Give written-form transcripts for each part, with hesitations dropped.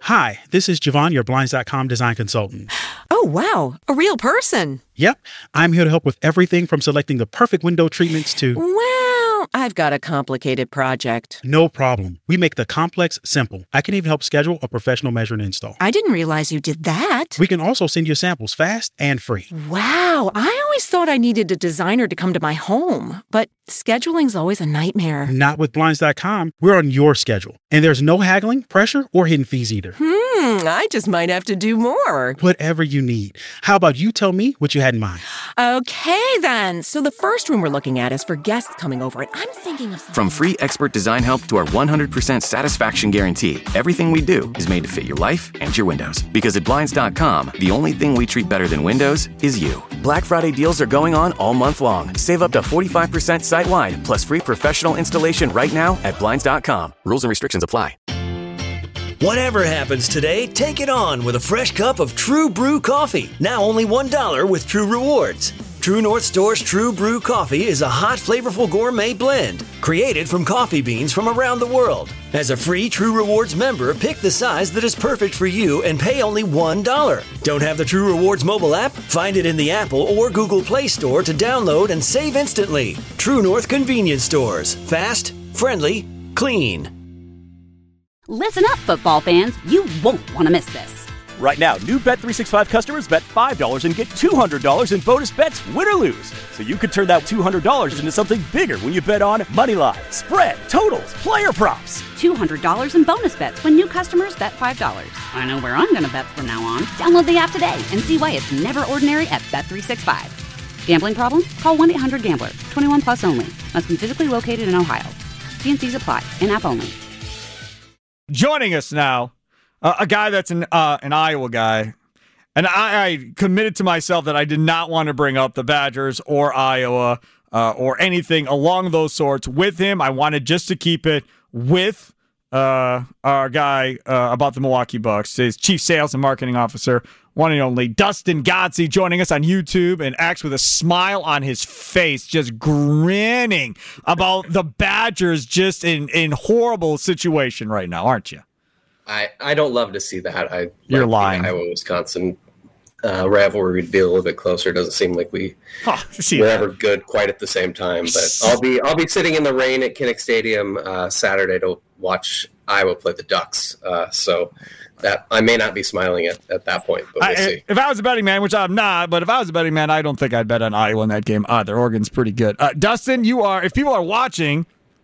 Hi, this is Javon, your Blinds.com design consultant. Oh, wow. A real person. Yep, I'm here to help with everything from selecting the perfect window treatments to... Well, I've got a complicated project. No problem. We make the complex simple. I can even help schedule a professional measure and install. I didn't realize you did that. We can also send you samples fast and free. Wow, I always thought I needed a designer to come to my home, but scheduling's always a nightmare. Not with Blinds.com. We're on your schedule. And there's no haggling, pressure, or hidden fees either. I just might have to do more. Whatever you need. How about you tell me what you had in mind? Okay, then. So the first room we're looking at is for guests coming over, and I'm thinking of something... From free expert design help to our 100% satisfaction guarantee, everything we do is made to fit your life and your windows. Because at Blinds.com, the only thing we treat better than windows is you. Black Friday deals are going on all month long. Save up to 45% site-wide, plus free professional installation right now at Blinds.com. Rules and restrictions apply. Whatever happens today, take it on with a fresh cup of True Brew coffee. Now only $1 with True Rewards. True North Store's True Brew coffee is a hot, flavorful gourmet blend created from coffee beans from around the world. As a free True Rewards member, pick the size that is perfect for you and pay only $1. Don't have the True Rewards mobile app? Find it in the Apple or Google Play Store to download and save instantly. True North Convenience Stores. Fast, friendly, clean. Listen up, football fans. You won't want to miss this. Right now, new Bet365 customers bet $5 and get $200 in bonus bets, win or lose. So you could turn that $200 into something bigger when you bet on moneyline, spread, totals, player props. $200 in bonus bets when new customers bet $5. I know where I'm going to bet from now on. Download the app today and see why it's never ordinary at Bet365. Gambling problem? Call 1-800-GAMBLER. 21 plus only. Must be physically located in Ohio. T&Cs apply. In-app only. Joining us now, a guy that's an Iowa guy, and I committed to myself that I did not want to bring up the Badgers or Iowa or anything along those sorts with him. I wanted just to keep it with our guy about the Milwaukee Bucks, his Chief Sales and Marketing Officer, one and only Dustin Gotze, joining us on YouTube and acts with a smile on his face, just grinning about the Badgers just in horrible situation right now, aren't you? I don't love to see that. You're lying. Iowa-Wisconsin rivalry would be a little bit closer. It doesn't seem like we're ever good quite at the same time. But I'll be sitting in the rain at Kinnick Stadium Saturday to watch Iowa play the Ducks. So that I may not be smiling at that point, but we'll see. If I was a betting man, which I'm not, but if I was a betting man, I don't think I'd bet on Iowa in that game either. Oregon's pretty good. Dustin, if people are watching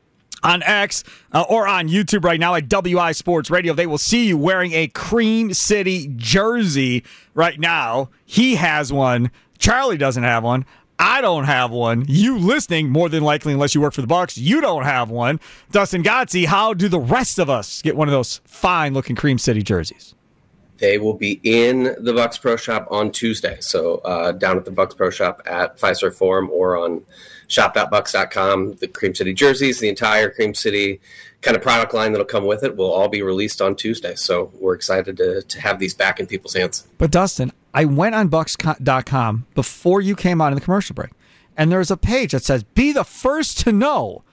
on X or on YouTube right now at WI Sports Radio, they will see you wearing a Cream City jersey right now. He has one. Charlie doesn't have one. I don't have one. You listening, more than likely, unless you work for the Bucks, you don't have one. Dustin Gotze, how do the rest of us get one of those fine-looking Cream City jerseys? They will be in the Bucks Pro Shop on Tuesday. So down at the Bucks Pro Shop at Fiserv Forum or on shop.bucks.com, the Cream City jerseys, the entire Cream City kind of product line that'll come with it will all be released on Tuesday. So we're excited to have these back in people's hands. But Dustin, I went on bucks.com before you came on in the commercial break, and there's a page that says, be the first to know.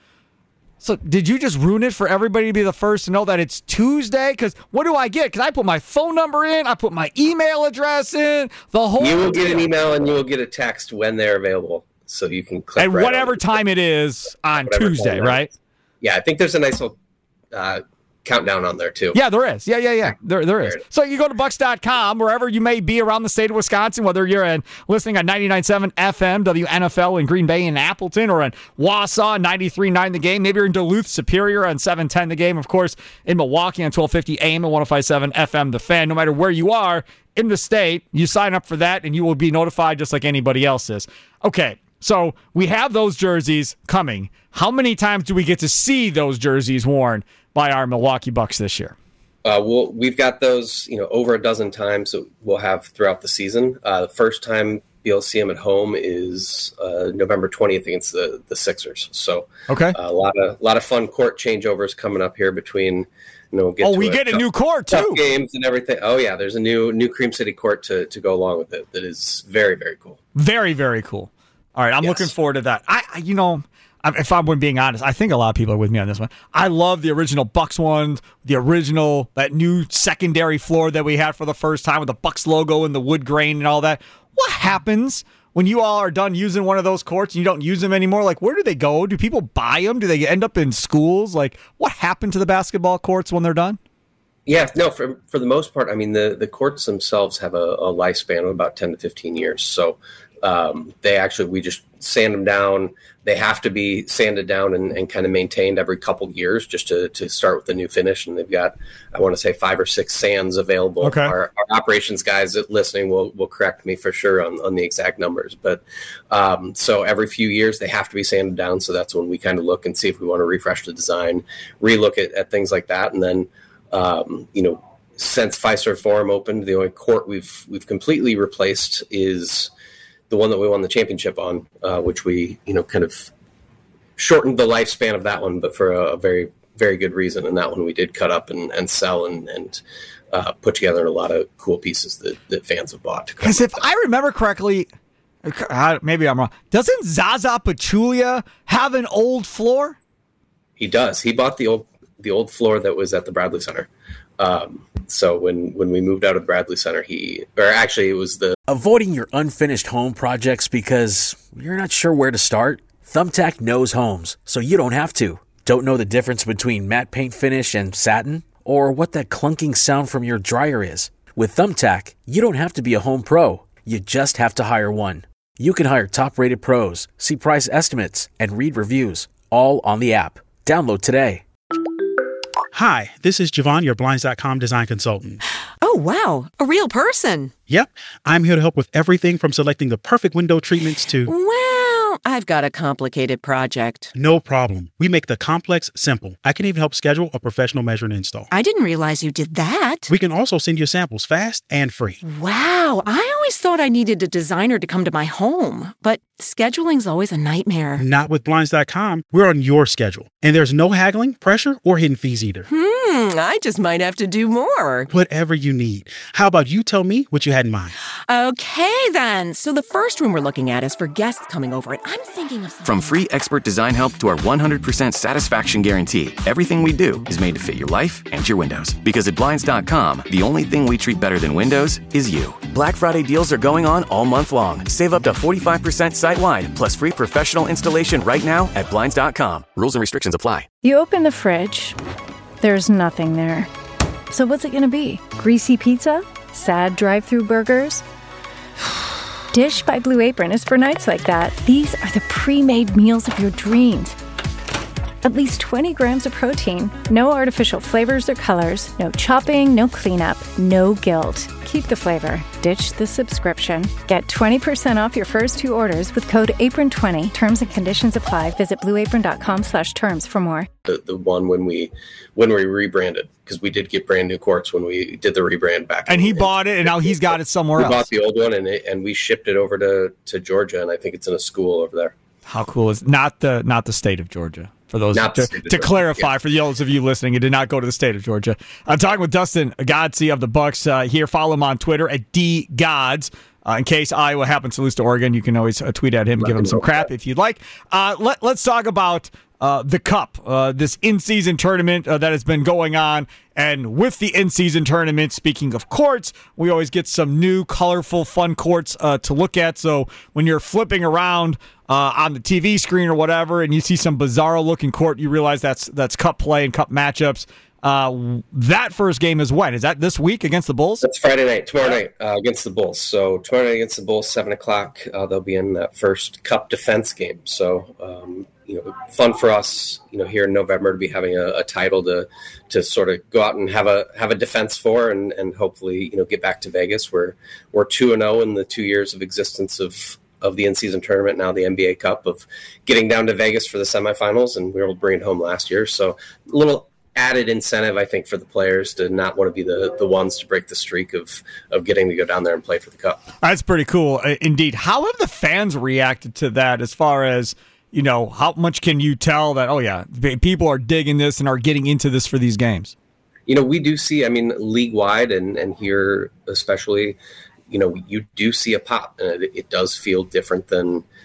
So did you just ruin it for everybody to be the first to know that it's Tuesday? Because what do I get? Because I put my phone number in, I put my email address in, the whole You will get an email and you will get a text when they're available. So you can click at whatever time it is on Tuesday, right? Yeah, I think there's a nice little countdown on there too. Yeah, there is. Yeah. There is. So you go to bucks.com, wherever you may be around the state of Wisconsin, whether you're listening on 99.7 FM, WNFL in Green Bay and Appleton, or in Wausau, 93.9 The Game. Maybe you're in Duluth, Superior on 710 The Game. Of course, in Milwaukee on 1250 AM and 105.7 FM The Fan. No matter where you are in the state, you sign up for that and you will be notified just like anybody else is. Okay, so we have those jerseys coming. How many times do we get to see those jerseys worn by our Milwaukee Bucks this year? We've got those, over a dozen times that we'll have throughout the season. The first time you'll see them at home is November 20th against the Sixers. So okay, a lot of fun court changeovers coming up here between. We get a new court too. Games and everything. Oh yeah, there's a new Cream City court to go along with it. That is very, very cool. Very, very cool. All right, I'm looking forward to that. if I'm being honest, I think a lot of people are with me on this one. I love the original Bucks ones, that new secondary floor that we had for the first time with the Bucks logo and the wood grain and all that. What happens when you all are done using one of those courts and you don't use them anymore? Like, where do they go? Do people buy them? Do they end up in schools? Like, what happened to the basketball courts when they're done? Yeah, no, for the most part, I mean, the courts themselves have a lifespan of about 10 to 15 years. So we just sand them down. They have to be sanded down and kind of maintained every couple years just to start with the new finish. And they've got, I want to say, 5 or 6 sands available. Okay. Our operations guys that listening will correct me for sure on the exact numbers. But so every few years they have to be sanded down. So that's when we kind of look and see if we want to refresh the design, relook at things like that. And then, since Fiserv Forum opened, the only court we've completely replaced is the one that we won the championship on, which we, kind of shortened the lifespan of that one, but for a very, very good reason. And that one we did cut up and sell and put together a lot of cool pieces that fans have bought. Because if I remember correctly, maybe I'm wrong, doesn't Zaza Pachulia have an old floor? He does. He bought the old floor that was at the Bradley Center. So when we moved out of the Bradley Center, it was Avoiding your unfinished home projects because you're not sure where to start? Thumbtack knows homes, so you don't have to. Don't know the difference between matte paint finish and satin? Or what that clunking sound from your dryer is? With Thumbtack, you don't have to be a home pro. You just have to hire one. You can hire top-rated pros, see price estimates, and read reviews, all on the app. Download today. Hi, this is Javon, your Blinds.com design consultant. Oh, wow. A real person. Yep. I'm here to help with everything from selecting the perfect window treatments to... Well, I've got a complicated project. No problem. We make the complex simple. I can even help schedule a professional measure and install. I didn't realize you did that. We can also send you samples fast and free. Wow. I always thought I needed a designer to come to my home, but scheduling's always a nightmare. Not with Blinds.com. We're on your schedule. And there's no haggling, pressure, or hidden fees either. I just might have to do more. Whatever you need. How about you tell me what you had in mind? Okay, then. So the first room we're looking at is for guests coming over, and I'm thinking of something. From free expert design help to our 100% satisfaction guarantee, everything we do is made to fit your life and your windows. Because at Blinds.com, the only thing we treat better than windows is you. Black Friday deals are going on all month long. Save up to 45% site-wide, plus free professional installation right now at Blinds.com. Rules and restrictions apply. You open the fridge. There's nothing there. So what's it gonna be? Greasy pizza? Sad drive-through burgers? Dish by Blue Apron is for nights like that. These are the pre-made meals of your dreams. At least 20 grams of protein, no artificial flavors or colors, no chopping, no cleanup, no guilt. Keep the flavor. Ditch the subscription. Get 20% off your first 2 orders with code APRON20. Terms and conditions apply. Visit blueapron.com/terms for more. The one when we rebranded, because we did get brand new courts when we did the rebrand back. And he bought it, and now he's got it somewhere else. We bought the old one, and we shipped it over to Georgia, and I think it's in a school over there. How cool is not the state of Georgia? For those to clarify, yeah. For those of you listening, it did not go to the state of Georgia. I'm talking with Dustin Godsey of the Bucks here. Follow him on Twitter at DGods. In case Iowa happens to lose to Oregon, you can always tweet at him, give him some crap if you'd like. Let's talk about the Cup, this in-season tournament that has been going on. And with the in-season tournament, speaking of courts, we always get some new, colorful, fun courts to look at. So when you're flipping around on the TV screen or whatever, and you see some bizarro-looking court, you realize that's Cup play and Cup matchups. That first game is when? Is that this week against the Bulls? That's Friday night, tomorrow night against the Bulls. So tomorrow night against the Bulls, 7 o'clock, they'll be in that first Cup defense game. So, fun for us, here in November to be having a title to sort of go out and have a defense for, and hopefully, get back to Vegas. We're 2-0 in the 2 years of existence of the in-season tournament, now the NBA Cup, of getting down to Vegas for the semifinals, and we were able to bring it home last year. So a little added incentive, I think, for the players to not want to be the ones to break the streak of getting to go down there and play for the Cup. That's pretty cool, indeed. How have the fans reacted to that as far as, how much can you tell that, oh, yeah, people are digging this and are getting into this for these games? We do see, league-wide and here especially, you do see a pop, and it does feel different than,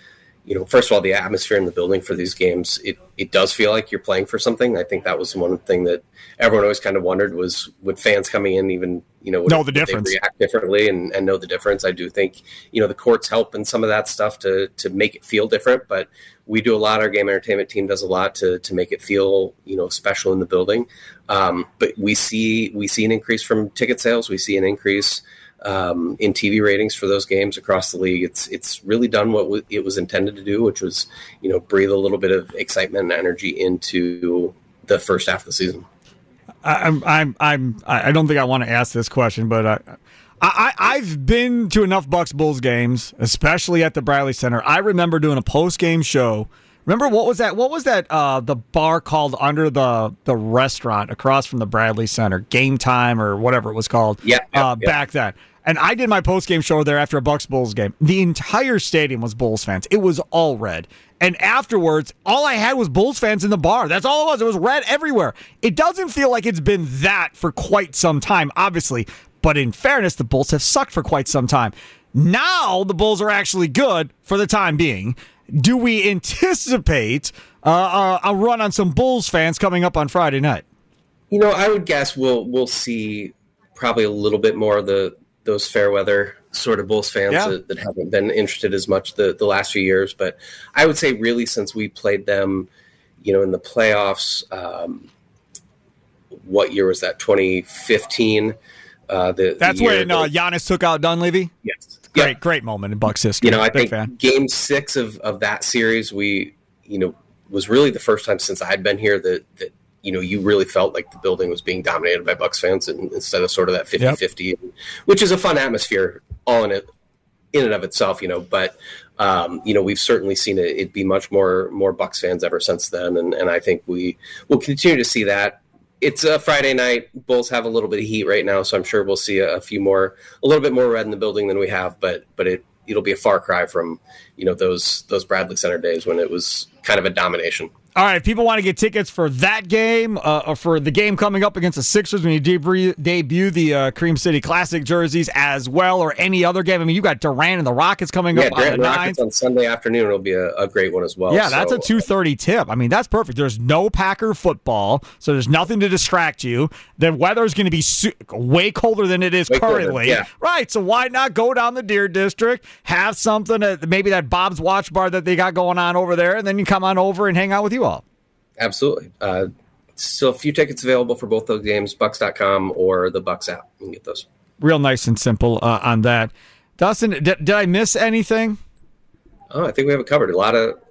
first of all, the atmosphere in the building for these games, it does feel like you're playing for something. I think that was one thing that everyone always kind of wondered was, would fans coming in even, know the difference, they react differently and know the difference. I do think, the courts help in some of that stuff to make it feel different, but we do a lot. Our game entertainment team does a lot to make it feel, special in the building. But we see an increase from ticket sales. We see an increase in TV ratings for those games across the league. It's really done what it was intended to do, which was, breathe a little bit of excitement and energy into the first half of the season. I don't think I want to ask this question, but I've been to enough Bucks Bulls games, especially at the Bradley Center. I remember doing a post-game show. Remember what was that? The bar called under the restaurant across from the Bradley Center, Game Time or whatever it was called. Back then. And I did my post-game show there after a Bucks Bulls game. The entire stadium was Bulls fans. It was all red. And afterwards, all I had was Bulls fans in the bar. That's all it was. It was red everywhere. It doesn't feel like it's been that for quite some time, obviously. But in fairness, the Bulls have sucked for quite some time. Now the Bulls are actually good for the time being. Do we anticipate a run on some Bulls fans coming up on Friday night? I would guess we'll see probably a little bit more of those fair weather sort of Bulls fans that haven't been interested as much the last few years. But I would say really since we played them, in the playoffs, what year was that? 2015. That's when Giannis took out Dunleavy? Yes. Great moment in Bucks history. I think Game 6 of that series, was really the first time since I'd been here that you really felt like the building was being dominated by Bucks fans instead of sort of that 50-50, which is a fun atmosphere all in and of itself, But, we've certainly seen it be much more Bucks fans ever since then. And I think we will continue to see that. It's a Friday night. Bulls have a little bit of heat right now, so I'm sure we'll see a little bit more red in the building than we have. But it'll be a far cry from those Bradley Center days when it was kind of a domination. All right, if people want to get tickets for that game or for the game coming up against the Sixers when you debut the Cream City Classic jerseys as well, or any other game. I mean, you got Durant and the Rockets coming up on the 9th. Rockets on Sunday afternoon. It'll be a great one as well. Yeah, that's a 2:30 tip. I mean, that's perfect. There's no Packer football, so there's nothing to distract you. The weather's going to be way colder than it is currently. Right, so why not go down the Deer District, have something, maybe that Bob's Watch Bar that they got going on over there, and then you come on over and hang out with you all. Absolutely. Still a few tickets available for both those games, Bucks.com or the Bucks app. You can get those. Real nice and simple on that. Dustin, did I miss anything? Oh, I think we have it covered. A lot of,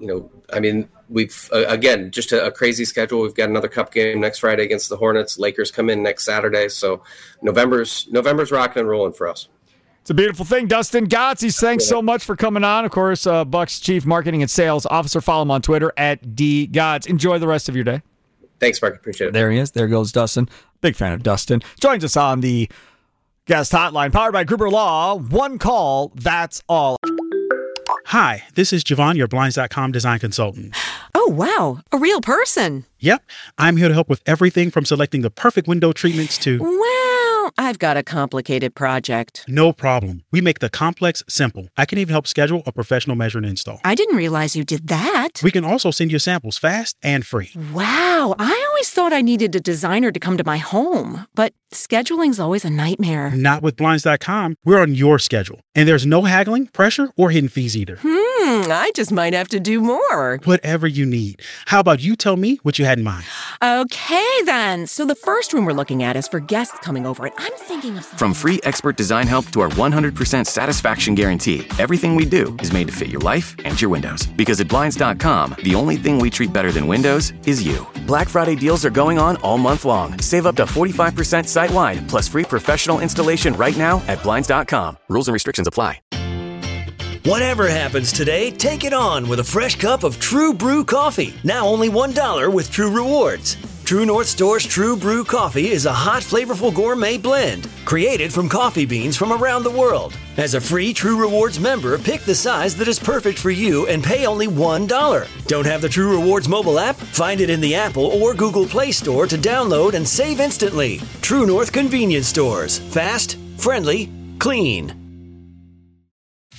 we've, again, just a crazy schedule. We've got another Cup game next Friday against the Hornets. Lakers come in next Saturday. So November's rocking and rolling for us. It's a beautiful thing. Dustin Gotze, thanks so much for coming on. Of course, Bucks Chief Marketing and Sales Officer. Follow him on Twitter @DGotz. Enjoy the rest of your day. Thanks, Mark. Appreciate it. There he is. There goes Dustin. Big fan of Dustin. Joins us on the guest hotline, powered by Gruber Law. One call, that's all. Hi, this is Javon, your Blinds.com design consultant. Oh, wow. A real person. Yep. I'm here to help with everything from selecting the perfect window treatments to... Well, I've got a complicated project. No problem. We make the complex simple. I can even help schedule a professional measure and install. I didn't realize you did that. We can also send you samples fast and free. Wow. I always thought I needed a designer to come to my home, but scheduling's always a nightmare. Not with Blinds.com. We're on your schedule. And there's no haggling, pressure, or hidden fees either. I just might have to do more. Whatever you need. How about you tell me what you had in mind? Okay, then. So the first room we're looking at is for guests coming over, and I'm thinking of something. From free expert design help to our 100% satisfaction guarantee, everything we do is made to fit your life and your windows. Because at Blinds.com, the only thing we treat better than windows is you. Black Friday deals are going on all month long. Save up to 45% site-wide, plus free professional installation right now at Blinds.com. Rules and restrictions apply. Whatever happens today, take it on with a fresh cup of True Brew coffee. Now only $1 with True Rewards. True North Store's True Brew coffee is a hot, flavorful gourmet blend created from coffee beans from around the world. As a free True Rewards member, pick the size that is perfect for you and pay only $1. Don't have the True Rewards mobile app? Find it in the Apple or Google Play Store to download and save instantly. True North Convenience Stores. Fast, friendly, clean.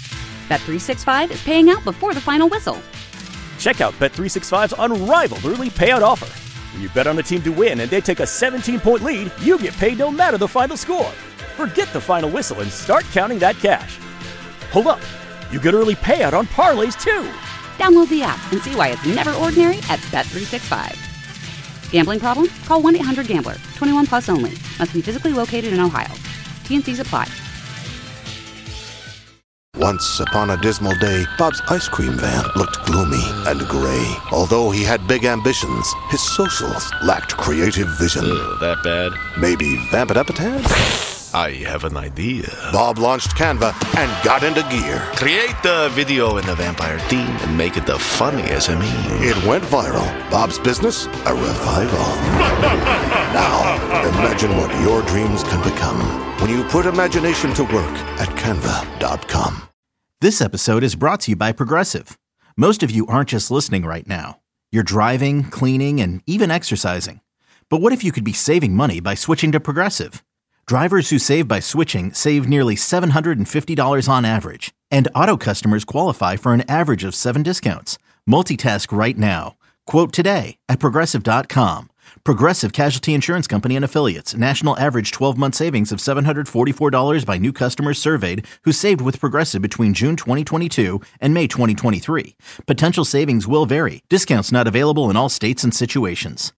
Bet365 is paying out before the final whistle. Check out Bet365's unrivaled early payout offer. When you bet on a team to win and they take a 17-point lead, you get paid no matter the final score. Forget the final whistle and start counting that cash. Hold up. You get early payout on parlays, too. Download the app and see why it's never ordinary at Bet365. Gambling problem? Call 1-800-GAMBLER. 21 plus only. Must be physically located in Ohio. T&Cs apply. Once upon a dismal day, Bob's ice cream van looked gloomy and gray. Although he had big ambitions, his socials lacked creative vision. That bad? Maybe vamp it up a tad? I have an idea. Bob launched Canva and got into gear. Create the video in the vampire theme and make it the funniest SME. It went viral. Bob's business, a revival. Now, imagine what your dreams can become when you put imagination to work at Canva.com. This episode is brought to you by Progressive. Most of you aren't just listening right now. You're driving, cleaning, and even exercising. But what if you could be saving money by switching to Progressive? Drivers who save by switching save nearly $750 on average, and auto customers qualify for an average of 7 discounts. Multitask right now. Quote today at Progressive.com. Progressive Casualty Insurance Company and Affiliates. National average 12-month savings of $744 by new customers surveyed who saved with Progressive between June 2022 and May 2023. Potential savings will vary. Discounts not available in all states and situations.